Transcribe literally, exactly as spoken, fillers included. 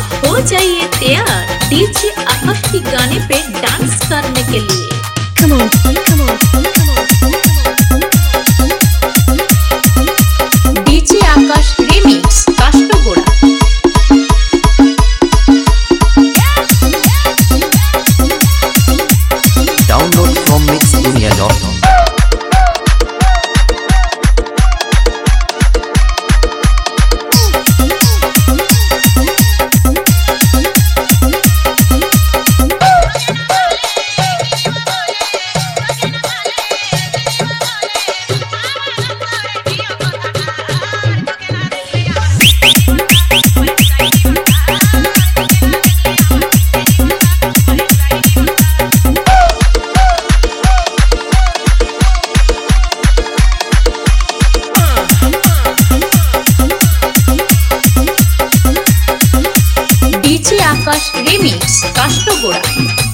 हो जाइए तैयार डीजे आकाश के गाने पे डांस करने के लिए। Come on, come on, come on, DJ Akash remix Kashtagoda. Download from mix dunia dot com। DJ Akash remix काष्टगोड़ा।